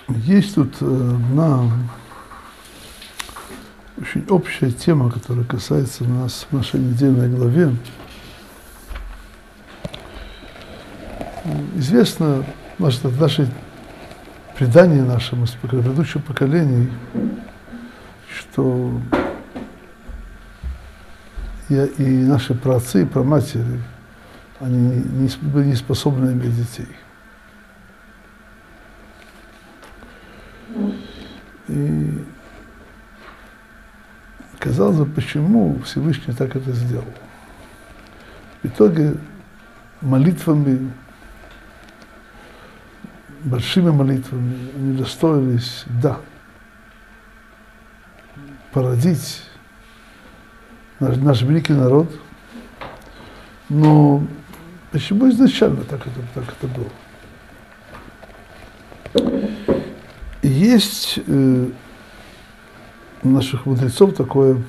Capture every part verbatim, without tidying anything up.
Есть тут одна очень общая тема, которая касается нас в нашей недельной главе. Известно наше, наше предание нашему из предыдущих поколений, что я, и наши праотцы, и праматери, они не, были не способны иметь детей. И казалось бы, почему Всевышний так это сделал. В итоге молитвами, большими молитвами они удостоились, да, породить наш, наш великий народ, но почему изначально так это, так это было? И есть э, у наших мудрецов такое,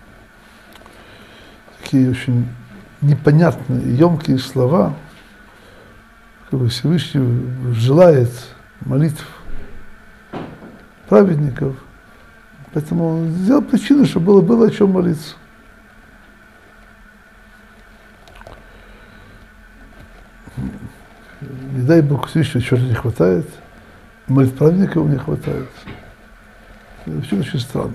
такие очень непонятные, емкие слова, как бы Всевышний желает молитв праведников, поэтому он сделал причину, чтобы было, было о чем молиться. Не дай Бог, Всевышнего чего-то не хватает, молитв праведников не хватает. Это все очень странно.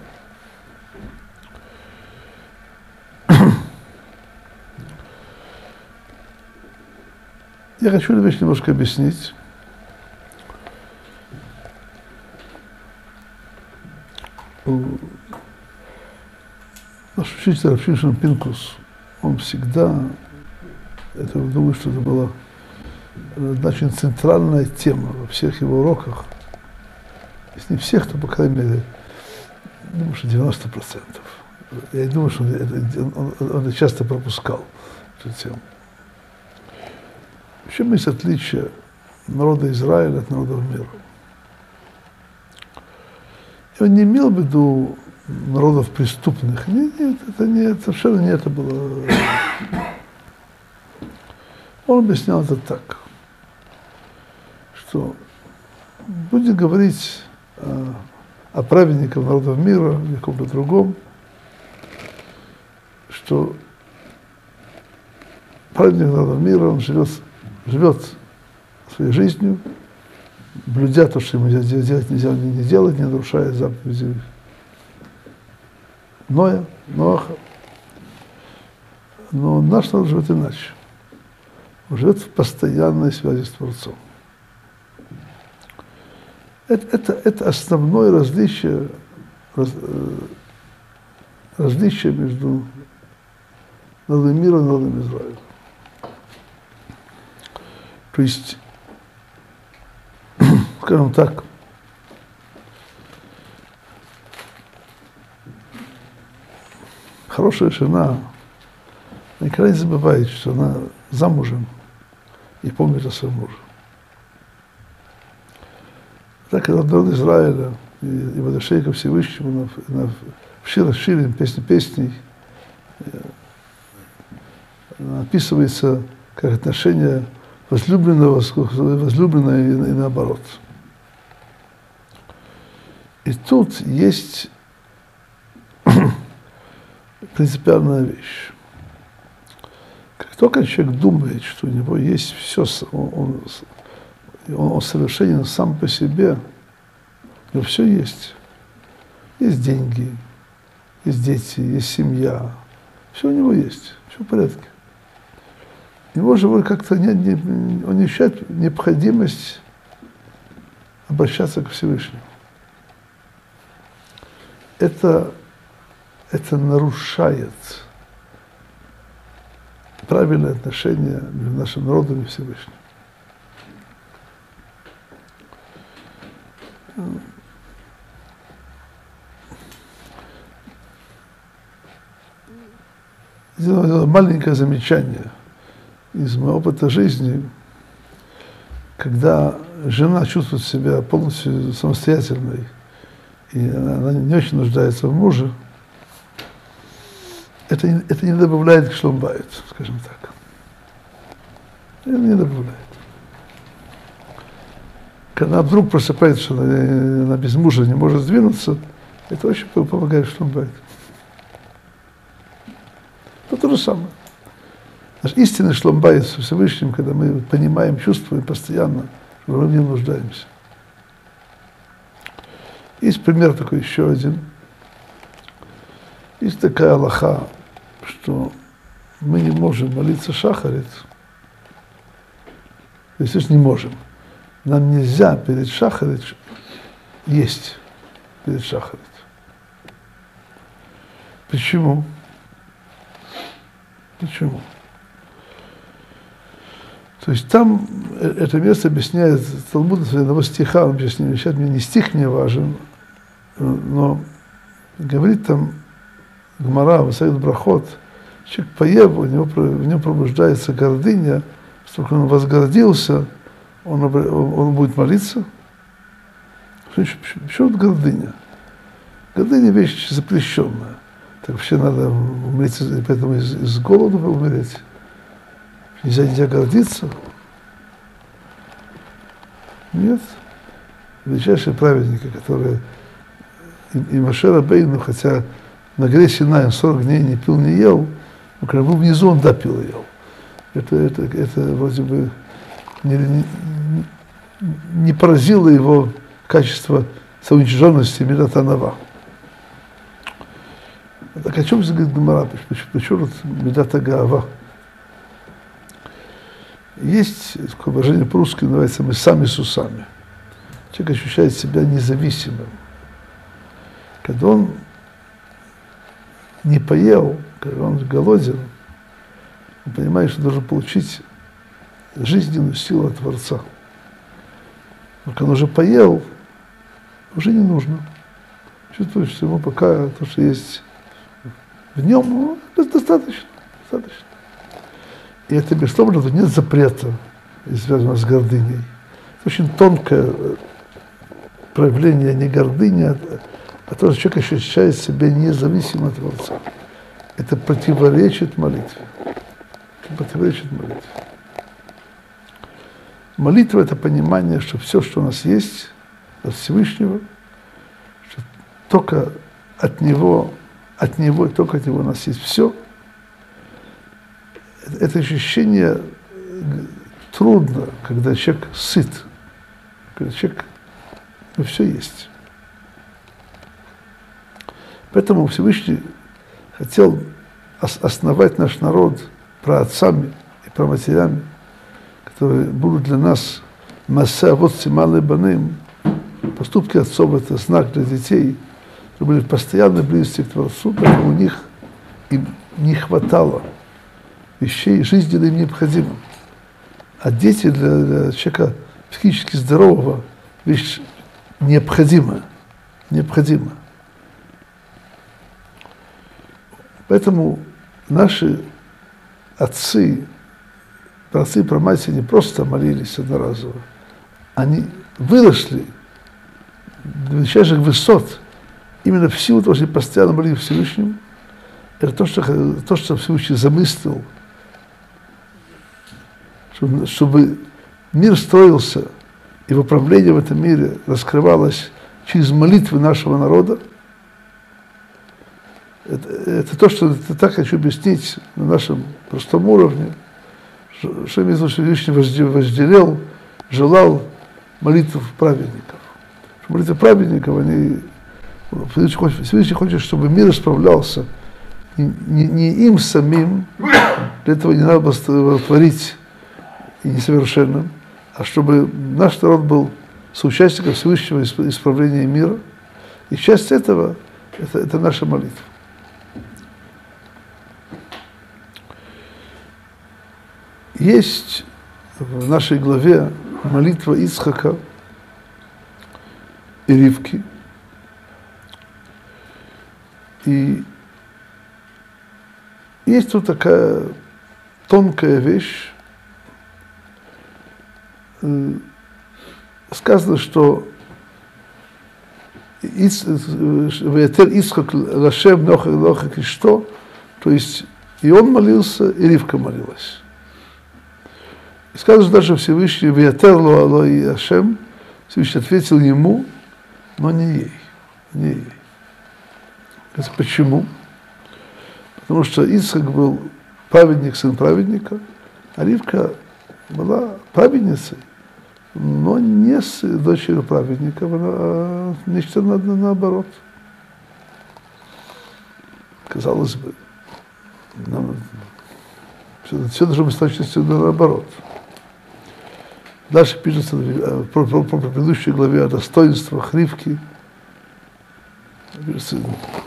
Я хочу эту вещь немножко объяснить. Наш учитель Рав Шимшон Пинкус, он всегда, это, я думаю, что это была очень центральная тема во всех его уроках. Если не всех, то, по крайней мере, думаю, что девяносто процентов. Я думаю, что он, он, он, он часто пропускал эту тему. В чем есть отличие народа Израиля от народов мира? И он не имел в виду народов преступных. Нет, нет, это не, совершенно не это было. Он объяснял это так, что будем говорить о, о праведниках народов мира, или каком-то другом, что праведник народов мира, он живет, живет своей жизнью, блюдя то, что ему делать нельзя, не делать, не нарушая заповеди Ноя, Ноаха. Но наш народ живет иначе. Он живет в постоянной связи с Творцом. Это, это, это основное различие, раз, различие между народом мира и народом Израиля. То есть, скажем так, хорошая жена никогда не забывает, что она замужем и помнит о своем муже. Так, когда народ Израиля и, и водошей ко Всевышнему на, на, в Шир Ширим, песни песней, описывается как отношение возлюбленного, возлюбленное и, и наоборот. И тут есть принципиальная вещь. Как только человек думает, что у него есть все, он, он, он совершенен сам по себе, у него все есть. Есть деньги, есть дети, есть семья, все у него есть, все в порядке. Его же как-то не, не, он не ощущает необходимость обращаться к Всевышнему. Это, это нарушает правильное отношение между нашим народом и Всевышним. Сделаю маленькое замечание из моего опыта жизни, когда жена чувствует себя полностью самостоятельной, и она не очень нуждается в муже, это, это не добавляет к шломбайт, скажем так. Это не добавляет. когда она вдруг просыпается, что она, она без мужа не может сдвинуться, это очень помогает шломбайт. Это то же самое. Наш истинный шломбайт со Всевышним, когда мы понимаем, чувствуем постоянно, что мы в нем нуждаемся. Есть пример такой еще один. Есть такая алаха, что мы не можем молиться шахарит. То есть не можем. Нам нельзя перед шахарит есть. Перед шахарит. Почему? Почему? То есть там это место объясняет Талмуд из одного стиха, он объясняет, сейчас мне не стих не важен, но говорит там Гмара, Масаид Брахот, человек поев, у него, в нем пробуждается гордыня, чтобы он возгордился, он, он, он будет молиться. Почему это гордыня? Гордыня вещь запрещенная. Так вообще надо умереть, поэтому из, из голода умереть. Нельзя, нельзя гордиться. Нет. Величайшие праведники, которые и, и Моше Рабейну, хотя на горе Синай сорок дней не пил, не ел, но когда был внизу, он да пил и ел. Это, это, это вроде бы не, не, не поразило его качество самоуничиженности Медатанава. Так о чем здесь говорит Гемара? Почему тут Медата Гаава? Есть такое выражение по-русски, называется «мы сами с усами». Человек ощущает себя независимым. Когда он не поел, когда он голоден, он понимает, что должен получить жизненную силу от Творца. Но когда он уже поел, уже не нужно. Чувствует, что ему пока то, что есть в нем, ну, достаточно, достаточно. И это безусловно, что нет запрета, связанного с гордыней. Это очень тонкое проявление не гордыни, а, а то, что человек ощущает себя независимо от Творца. Это противоречит молитве. Это противоречит молитве. Молитва – это понимание, что все, что у нас есть от Всевышнего, что только от Него, от Него, только от Него у нас есть все. Это ощущение трудно, когда человек сыт, когда человек, ну, все есть. Поэтому Всевышний хотел основать наш народ праотцами и праматерями, которые будут для нас масса авот сималей баним. Поступки отцов – это знак для детей, которые были в постоянной близости к Творцу, поэтому у них им не хватало вещей жизненно им необходимым. А дети для, для человека психически здорового вещь необходимая, необходимая. Поэтому наши отцы, праотцы и праматери не просто молились одноразово, они выросли до величайших высот именно в силу того, что они постоянно молились Всевышнему. Это то, что, то, что Всевышний замыслил, чтобы, чтобы мир строился, и управление в этом мире раскрывалось через молитвы нашего народа. Это, это то, что я так хочу объяснить на нашем простом уровне, что, что имеется в виду, что Всевышний возделел, желал молитв праведников. Что молитвы праведников, они, Всевышний хочет, чтобы мир исправлялся не, не, не им самим, для этого не надо было творить и несовершенным, а чтобы наш народ был соучастником Всевышнего исправления мира. И часть этого это, это наша молитва. Есть в нашей главе молитва Ицхака и Ривки. И есть тут такая тонкая вещь. Сказано, что Ваятер Ицхак Лашем Нохак и что, то есть и он молился, и Ривка молилась. И сказано, что даже Всевышний Ваятер Ло и Ашем, Всевышний ответил ему, но не ей. Не ей. Почему? Потому что Ицхак был праведник, сын праведника, а Ривка была праведницей, но не с дочерью праведника, а нечто на, наоборот. Казалось бы, нам, все, все должно быть с точностью наоборот. Дальше пишется в про, про, про предыдущей главе о достоинствах Ривки. Пишется,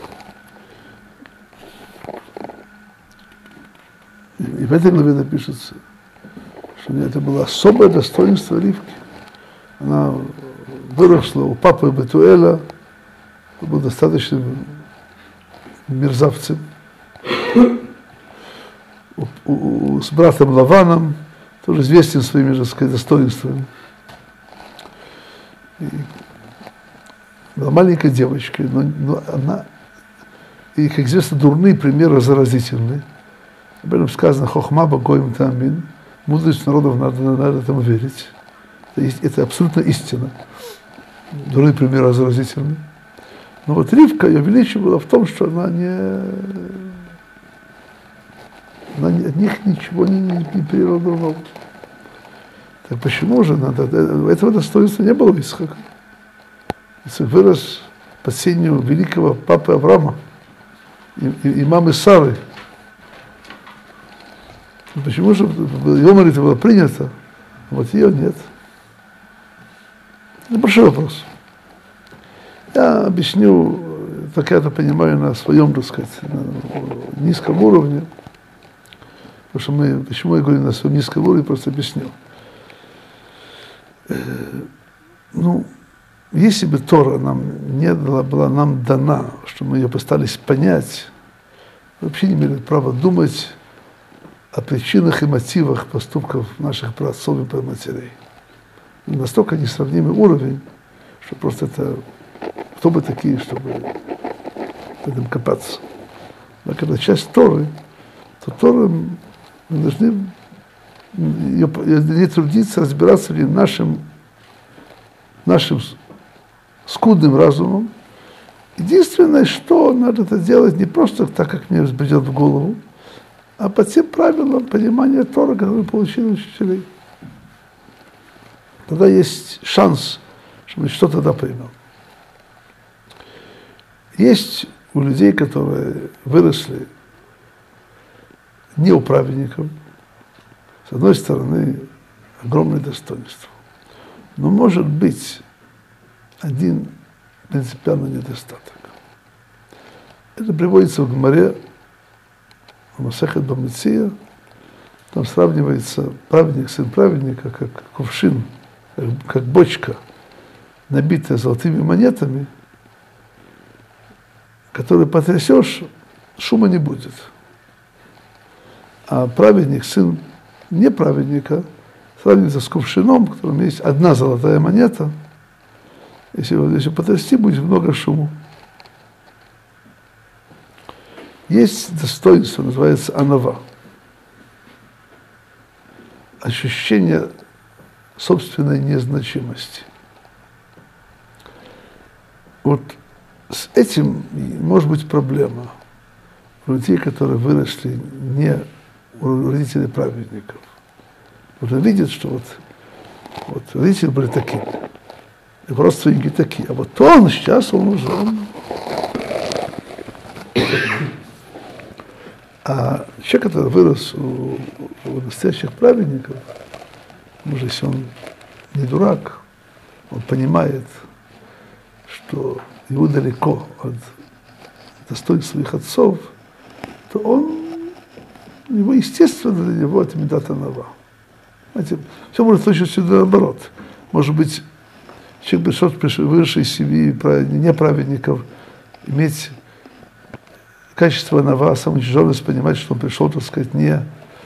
и в этой главе напишется, что это было особое достоинство Ривки. Она выросла у папы Бетуэля, был достаточным мерзавцем, у, у, с братом Лаваном, тоже известен своими, так сказать, достоинствами. И была маленькой девочкой, но, но она, и, как известно, дурные примеры заразительные. Об этом сказано «Хохма багоим таамин», мудрость народов надо, надо этому верить. Это, это абсолютно истина. Дурные примеры заразительные. Но вот Ривка, ее величие было в том, что она не... Она от них ничего не, не, не приняла другого. Так почему же надо? Этого достоинства не было у Ицхака. Ицхак вырос под сенью великого папы Авраама и, и, и мамы Сары. Почему же его молитва была принята, а вот ее нет? Это большой вопрос. Я объясню, так я это понимаю, на своем, так сказать, на низком уровне. Потому что мы, почему я говорю на своем низком уровне, просто объясню. Ну, если бы Тора нам не была, была нам дана, что мы ее постарались понять, вообще не имели права думать о причинах и мотивах поступков наших праотцов и праматерей. Настолько несравнимый уровень, что просто это, кто бы такие, чтобы в этом копаться. Но когда часть Торы, то Тора мы должны ее, не трудиться, разбираться в ней нашим, нашим скудным разумом. Единственное, что надо это делать не просто так, как мне взбредет в голову, а по тем правилам понимания Тора, которые мы получили учителей. Тогда есть шанс, что мы что-то тогда поймем. Есть у людей, которые выросли не у праведников, с одной стороны, огромное достоинство. Но может быть один принципиальный недостаток. Это приводится в Гемаре, в Масехет Бамеция, там сравнивается праведник, сын праведника, как кувшин, как, как бочка, набитая золотыми монетами, которую потрясешь, шума не будет. А праведник, сын неправедника, сравнивается с кувшином, в котором есть одна золотая монета. Если, если потрясти, будет много шума. Есть достоинство, называется анава. Ощущение собственной незначимости. Вот с этим может быть проблема у людей, которые выросли не у родителей праведников. Вот он видит, что вот, вот родители были такими, его родственники такие, а вот он сейчас, он уже... Он... А человек, который вырос у, у настоящих праведников, может, если он не дурак, он понимает, что ему далеко от достоинств своих отцов, то он, его естественно для него это медат анава. Знаете, все может случиться наоборот. Может быть, человек, выросший из семьи неправедников, иметь качество анава, самоуничиженность, понимать, что он пришел, так сказать, не...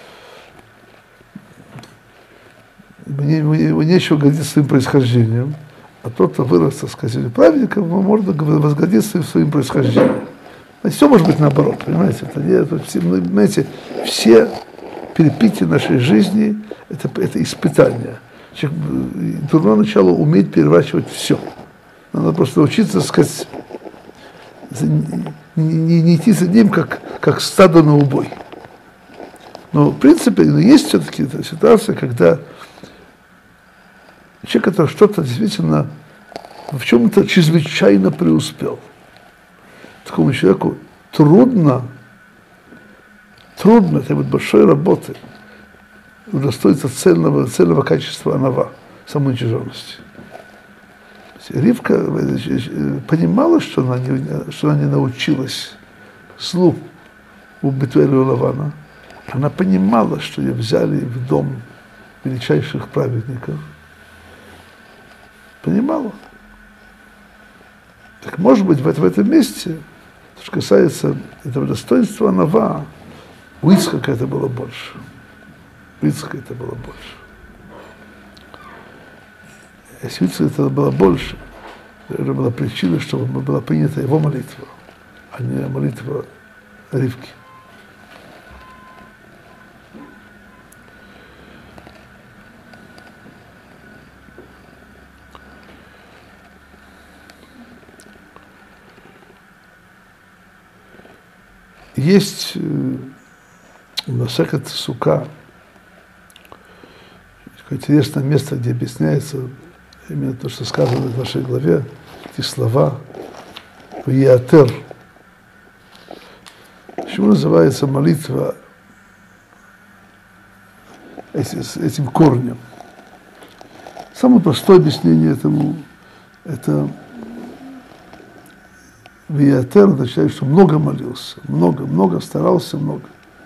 Ему нечего гордиться своим происхождением, а тот, кто вырос, так сказать, праведником, ему можно возгордиться своим происхождением. Все может быть наоборот, понимаете? Это не, это все, понимаете, все перипетии нашей жизни это, это испытания. Дурное начало уметь переворачивать все. Надо просто научиться, так сказать, не, не, не идти за ним, как, как стадо на убой. Но, в принципе, есть все-таки ситуация, когда человек, который что-то действительно в чем-то чрезвычайно преуспел. Такому человеку трудно, трудно, это будет большой работы, удостоиться цельного, цельного качества анава, самоуничиженности. Ривка понимала, что она не, что она не научилась злу у Бетуэля Лавана. Она понимала, что ее взяли в дом величайших праведников. Понимала. Так может быть, в, в этом месте, что касается этого достоинства анава, у Ицхака это было больше. У Ицхака это было больше. Если у Ицхака это было больше, это была причина, чтобы была принята его молитва, а не молитва Ривки. Есть у Масехет Сука интересное место, где объясняется именно то, что сказано в нашей главе, эти слова «Виатер». Почему называется молитва этим корнем? Самое простое объяснение этому – это «Виатер» означает, что много молился, много, много старался, много.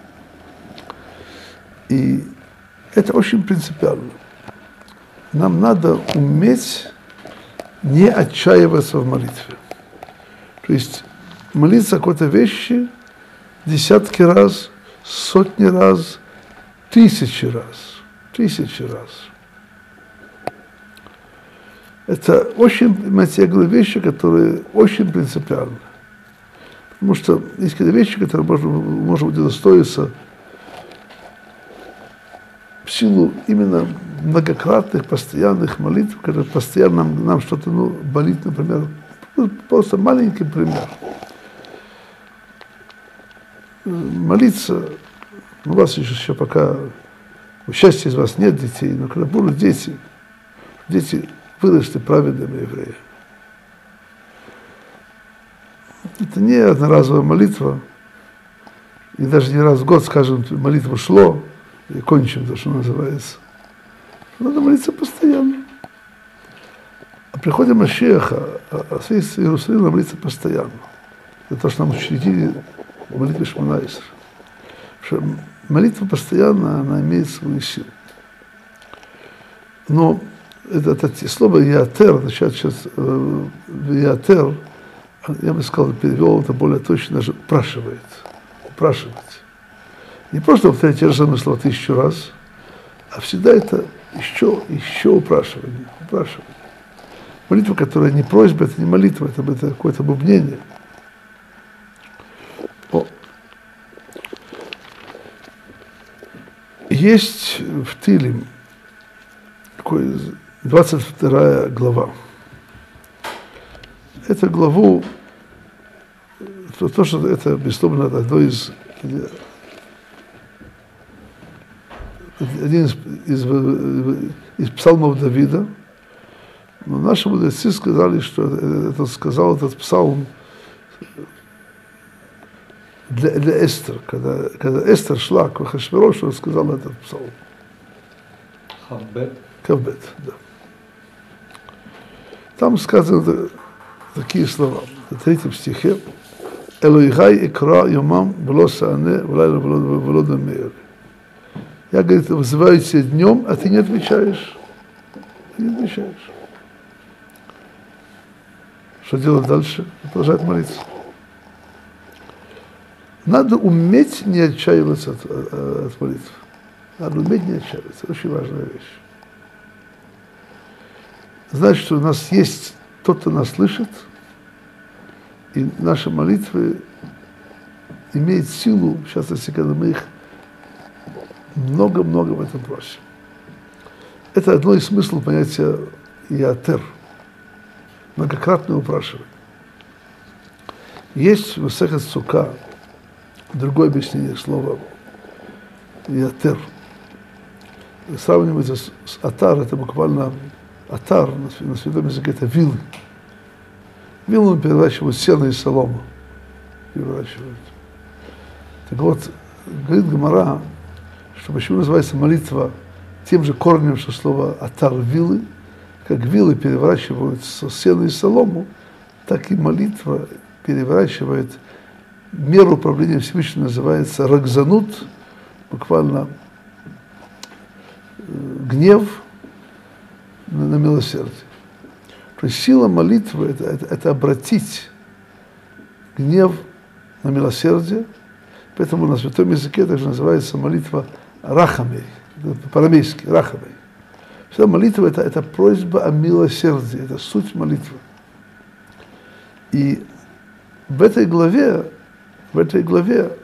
И это очень принципиально. Нам надо уметь не отчаиваться в молитве. То есть молиться о какой-то вещи десятки раз, сотни раз, тысячи раз, тысячи раз. Это очень, понимаете, я говорю, вещи, которые очень принципиальны. Потому что есть какие-то вещи, которые можно, может быть, удостоиться в силу именно многократных, постоянных молитв, когда постоянно нам, нам что-то ну, болит, например, просто маленький пример. Молиться, у вас еще, еще пока, в счастье из вас нет детей, но когда будут дети, дети выросли праведными евреями. Это не одноразовая молитва, и даже не раз в год, скажем, молитва шло, и кончим то, что называется. Надо молиться постоянно. А приходит Машиаха, а с Иерусалима молиться постоянно. Это то, что нам учредили в молитве Шмона Эсрей. Молитва постоянно, она имеет свою силу. Но это, это слово «ятер», означает сейчас «ятер», я бы сказал, перевел это более точно, даже упрашивает. Упрашивать. Не просто повторять те же самые слова тысячу раз, а всегда это еще, еще упрашивание, упрашивание. Молитва, которая не просьба, это не молитва, это, это какое-то бубнение. О. Есть в Тилим такой двадцать вторая глава. Эту главу, то, то что это, безусловно, одно из один из, из, из псалмов Давида, но наши мудрецы сказали, что это сказал этот псалм для, для Эстер, когда, когда Эстер шла к Ахашверошу, он сказал этот псалм. Хавбет. Хавбет, да. Там сказаны такие слова, в третьем стихе: «Элоихай икра йомам вло саане влайла вло дамеер». Я, говорит, вызываю тебя днем, а ты не отвечаешь. Ты не отвечаешь. Что делать дальше? Продолжать молиться. Надо уметь не отчаиваться от, от молитв. Надо уметь не отчаиваться. Это очень важная вещь. Знать, что у нас есть тот, кто нас слышит, и наши молитвы имеют силу, в частности, когда мы их много-много в этом просим. Это одно из смыслов понятия «ятер», многократное упрашивание. Есть в Масехет Сука другое объяснение слова «ятер». Сравнивается с, с «атар», это буквально «атар» на, на святом языке, это вилы. Вилы переворачивают сено и солому. Переворачивают. Так вот, говорит Гемара, что почему называется молитва тем же корнем, что слово «атар» вилы, как вилы переворачивают сено и солому, так и молитва переворачивает меру управления Всевышним, называется рагзанут, буквально гнев на, на милосердие. То есть сила молитвы это, это, это обратить гнев на милосердие, поэтому на святом языке также называется молитва рахамей, по-арамейски рахамей. Вся молитва это, это просьба о милосердии, это суть молитвы. И в этой главе, в этой главе,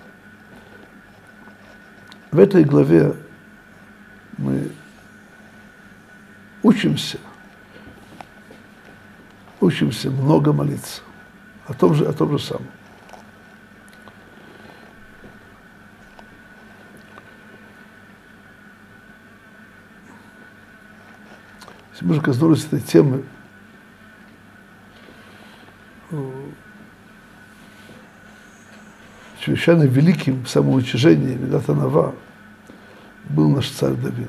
в этой главе мы учимся, учимся много молиться о том же, о том же самом. Если мы же коснулись этой темы, чрезвычайно великим самоуничижением Мидат Анава был наш царь Давид.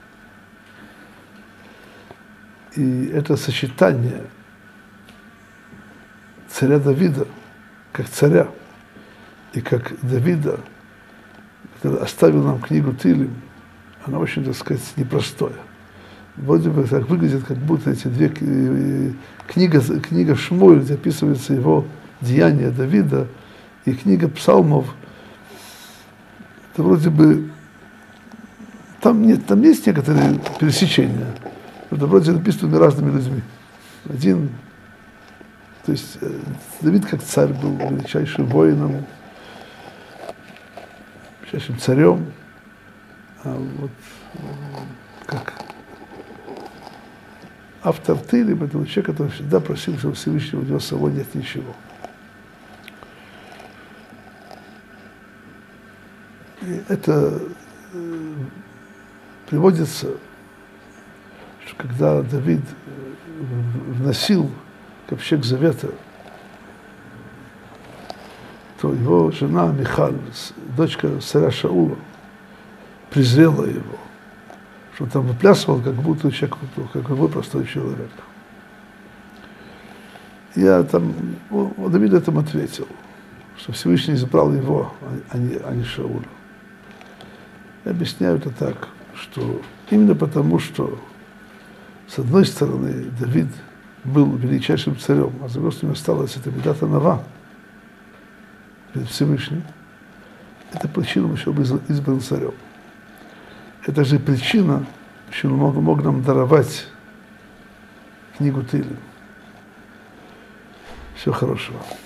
И это сочетание царя Давида, как царя, и как Давида, который оставил нам книгу Тилим, она очень, так сказать, непростое. Вроде бы так выглядит, как будто эти две книга, книга Шмуэль, где описывается его деяния Давида, и книга Псалмов, это вроде бы, там, нет, там есть некоторые пересечения, это вроде написано разными людьми. Один, то есть Давид как царь был величайшим воином, величайшим царем, а вот как автор Тилим, это человек, который всегда просил, чтобы Всевышнего у него самого нет ничего. И это э, приводится, что когда Давид вносил ковчег завета, то его жена Михаль, дочка царя Шаула, презрела его, что он там выплясывал, как будто человек, как любой простой человек. Я там, ну, Давид этому ответил, что Всевышний избрал его, а не, а не Шауля. Я объясняю это так, что именно потому, что с одной стороны Давид был величайшим царем, а с другой стороны осталась эта Мидат Анава перед Всевышним, это причина, что он был избран царем. Это же причина, что он мог, мог нам даровать книгу Тилим. Всего хорошего.